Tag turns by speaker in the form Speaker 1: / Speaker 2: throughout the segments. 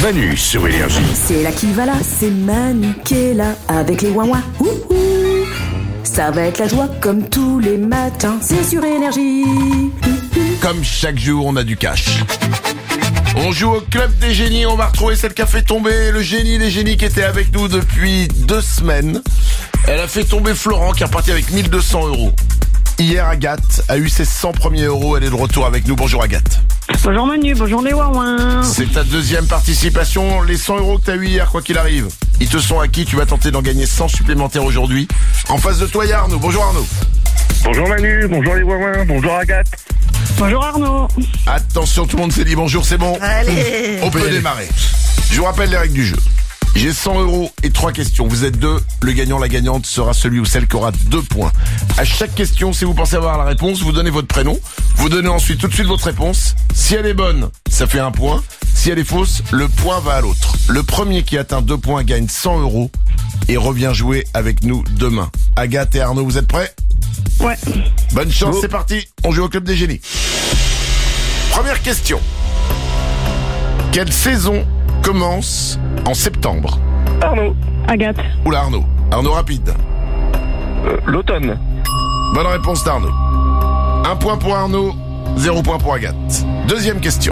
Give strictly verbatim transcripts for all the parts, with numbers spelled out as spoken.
Speaker 1: Manu sur Énergie.
Speaker 2: C'est là qui va là, c'est Manu qui est là avec les ouin-ouin. Ouhou. Ça va être la joie comme tous les matins, c'est sur Énergie.
Speaker 3: Comme chaque jour, on a du cash. On joue au club des génies, on va retrouver celle qui a fait tomber le génie des génies qui était avec nous depuis deux semaines. Elle a fait tomber Florent qui est reparti avec mille deux cents euros. Hier, Agathe a eu ses cent premiers euros, elle est de retour avec nous. Bonjour Agathe.
Speaker 4: Bonjour Manu, bonjour les ouin-ouin.
Speaker 3: C'est ta deuxième participation, les cent euros que tu as eu hier, quoi qu'il arrive. Ils te sont acquis, tu vas tenter d'en gagner cent supplémentaires aujourd'hui. En face de toi, il y a Arnaud. Bonjour Arnaud.
Speaker 5: Bonjour Manu, bonjour les ouin-ouin, bonjour Agathe.
Speaker 4: Bonjour Arnaud.
Speaker 3: Attention, tout le monde s'est dit bonjour, c'est bon.
Speaker 6: Allez.
Speaker 3: On peut démarrer. Je vous rappelle les règles du jeu. J'ai cent euros et trois questions. Vous êtes deux. Le gagnant, la gagnante sera celui ou celle qui aura deux points. À chaque question, si vous pensez avoir la réponse, vous donnez votre prénom. Vous donnez ensuite tout de suite votre réponse. Si elle est bonne, ça fait un point. Si elle est fausse, le point va à l'autre. Le premier qui atteint deux points gagne cent euros et revient jouer avec nous demain. Agathe et Arnaud, vous êtes prêts ?
Speaker 4: Ouais.
Speaker 3: Bonne chance, c'est parti. On joue au club des génies. Première question. Quelle saison commence en septembre?
Speaker 5: Arnaud.
Speaker 4: Agathe.
Speaker 3: Oula Arnaud. Arnaud rapide.
Speaker 5: Euh, l'automne.
Speaker 3: Bonne réponse d'Arnaud. Un point pour Arnaud, zéro point pour Agathe. Deuxième question.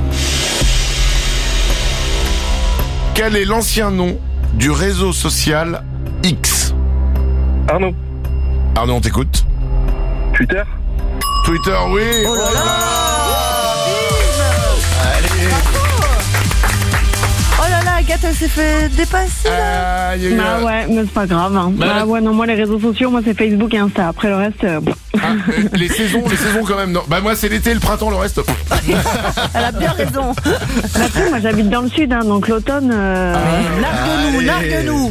Speaker 3: Quel est l'ancien nom du réseau social X?
Speaker 5: Arnaud.
Speaker 3: Arnaud, on t'écoute.
Speaker 5: Twitter.
Speaker 3: Twitter, oui.
Speaker 6: Oh là là.
Speaker 3: Allez.
Speaker 6: Oh là là, Agathe, elle s'est fait dépasser là.
Speaker 3: Ah, il y a eu
Speaker 4: Bah
Speaker 3: un-
Speaker 4: ouais, mais c'est pas grave. Hein.
Speaker 3: Bah,
Speaker 4: Bah
Speaker 3: la-
Speaker 4: ouais, non, moi les réseaux sociaux, moi c'est Facebook et Insta. Après le reste, euh,
Speaker 3: Ah, euh, les saisons, les saisons quand même. Non. Bah moi c'est l'été, le printemps, le reste.
Speaker 6: Elle a bien raison.
Speaker 4: bah, tu sais, moi j'habite dans le sud, hein, donc l'automne. Euh...
Speaker 6: Largue-nous,
Speaker 3: allez.
Speaker 6: largue-nous.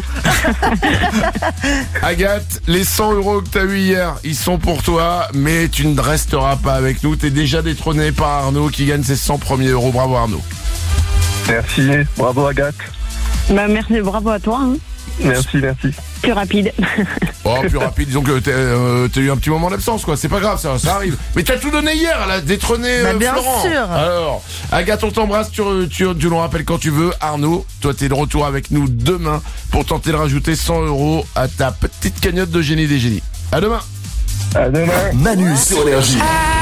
Speaker 3: Agathe, les cent euros que t'as eu hier, ils sont pour toi, mais tu ne resteras pas avec nous. T'es déjà détrôné par Arnaud qui gagne ses cent premiers euros. Bravo Arnaud.
Speaker 5: Merci, bravo Agathe.
Speaker 4: Bah merci, bravo à toi. Hein.
Speaker 5: Merci, merci.
Speaker 4: Plus rapide.
Speaker 3: Oh, plus rapide, disons que t'as, euh, t'as eu un petit moment d'absence, quoi. C'est pas grave, ça, ça arrive. Mais t'as tout donné hier, elle a détrôné euh,
Speaker 6: Bah, bien
Speaker 3: Florent.
Speaker 6: sûr.
Speaker 3: Alors, Agathe, on t'embrasse, tu, tu, tu nous rappelles quand tu veux. Arnaud, toi, t'es de retour avec nous demain pour tenter de rajouter cent euros à ta petite cagnotte de génie des génies. À demain.
Speaker 5: À demain.
Speaker 1: Manu sur Énergie.